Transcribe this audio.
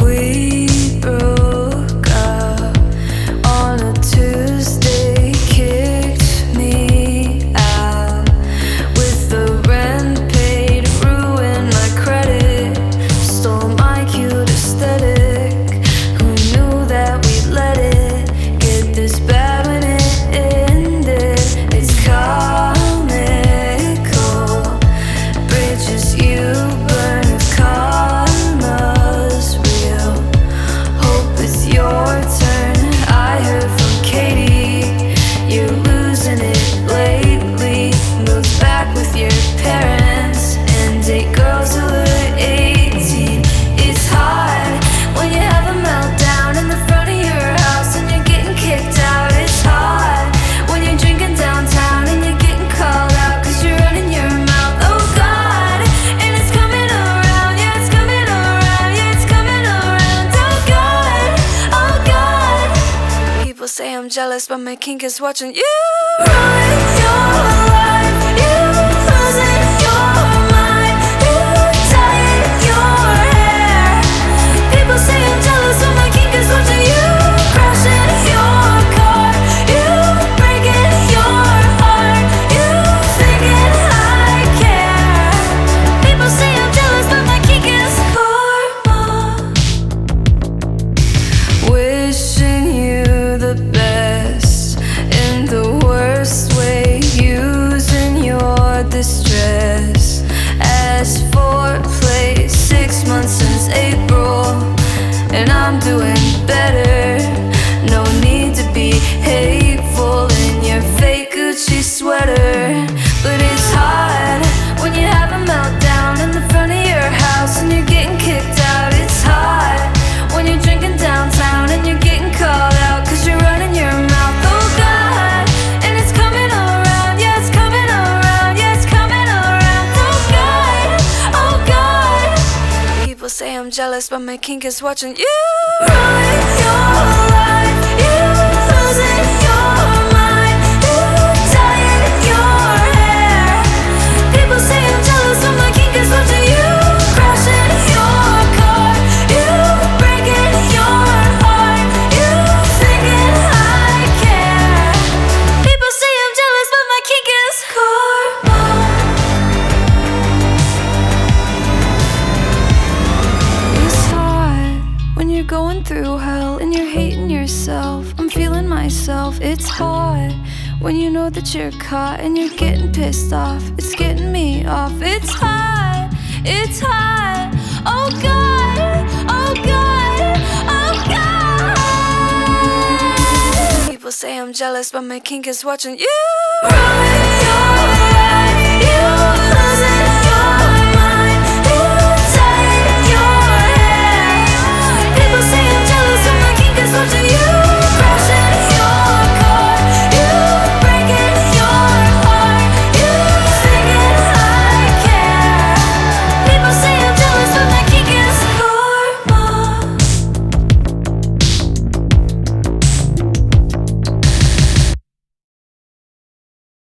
We broke up on a Tuesday, kicked me out with the rent paid, ruined my credit, stole my cute aesthetic. Who knew that we'd let it get this bad when it ended? It's comical, bridges you burn if karma's real. Hope it's your turn. I heard from Katie, you're losing it lately. Moved back with your parents and date girls who are 18. It's hard when you have a meltdown in the front of your house and you're getting kicked out. It's hard when you're drinking downtown and you're getting called out cause you're running your mouth. Oh God, and it's coming around. Yeah, it's coming around. Yeah, it's coming around. Oh God. People say I'm jealous, but my kink is watching you run your life. You losing your mind. You dyeing your hair. People say I'm jealous, but my kink is watching you crashing your car. You breaking your heart. You thinking I care. People say I'm jealous, but my kink is karma. Wishing you the best in the worst way, using your distress as foreplay. 6 months since April, and I'm doing better. No need to be hateful in your fake Gucci sweater. But it's hard when you have a meltdown in the front of your house and you're getting kicked out. It's hard when you're drinking downtown and you're getting called out cause you're running your mouth. Oh God, and it's coming around. Yeah, it's coming around. Yeah, it's coming around. Oh God. People say I'm jealous, but my kink is watching you run your life. You losing your mind. You dyeing your hair. People say I'm jealous, but my kink is watching you crashing your car. You breaking your heart. You thinking I care. People say I'm jealous, but my kink is karma. It's hard when you're going through hell and you're hating yourself. I'm feeling myself. It's hard when you know that you're caught and you're getting pissed off. It's getting me off. It's hard. It's hard. Oh God. Oh God. Oh God. People say I'm jealous, but my kink is watching you run your life. You losing